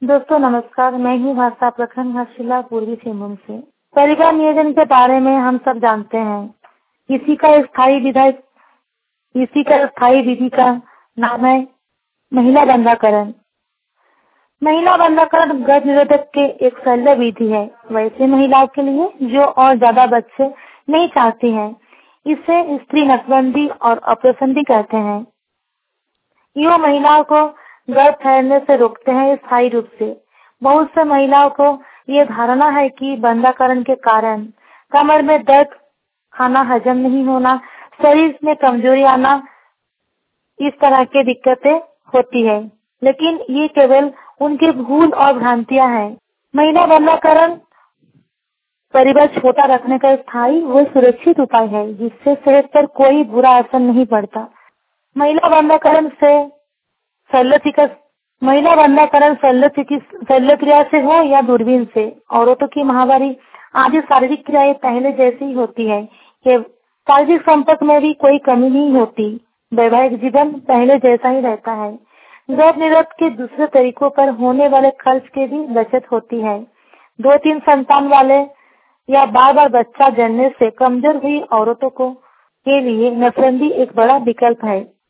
दोस्तों नमस्कार, मैं हूँ भाषा प्रखंड हर्षिला पूर्वी सिंहभूम से। परिवार नियोजन के बारे में हम सब जानते हैं। इसी का स्थायी विधि का नाम है महिला बंधाकरण। महिला बंधाकरण गर्भ निरोधक के एक शल्य विधि है, वैसे महिलाओं के लिए जो और ज्यादा बच्चे नहीं चाहती हैं। इसे स्त्री नसबंदी और ऑपरेशन भी कहते हैं। ये महिलाओं को गर्भ फैलने से रोकते हैं स्थायी रूप से। बहुत से महिलाओं को ये धारणा है कि बंधाकरण के कारण कमर में दर्द, खाना हजम नहीं होना, शरीर में कमजोरी आना, इस तरह की दिक्कतें होती है, लेकिन ये केवल उनकी भूल और भ्रांतियां हैं। महिला बंधाकरण परिवार छोटा रखने का स्थायी व सुरक्षित उपाय है, जिससे सेहत पर कोई बुरा असर नहीं पड़ता। महिला बंधाकरण शल्य क्रिया से हो या दूरबीन से, औरतों की माहवारी आदि शारीरिक क्रियाएं पहले जैसी ही होती है। कि शारीरिक संपर्क में भी कोई कमी नहीं होती। वैवाहिक जीवन पहले जैसा ही रहता है। गर्भ निरोध के दूसरे तरीकों पर होने वाले खर्च की भी बचत होती है। 2-3 संतान वाले या बार-बार बच्चा जनने से कमजोर हुई औरतों के लिए नसबंदी एक बड़ा विकल्प है।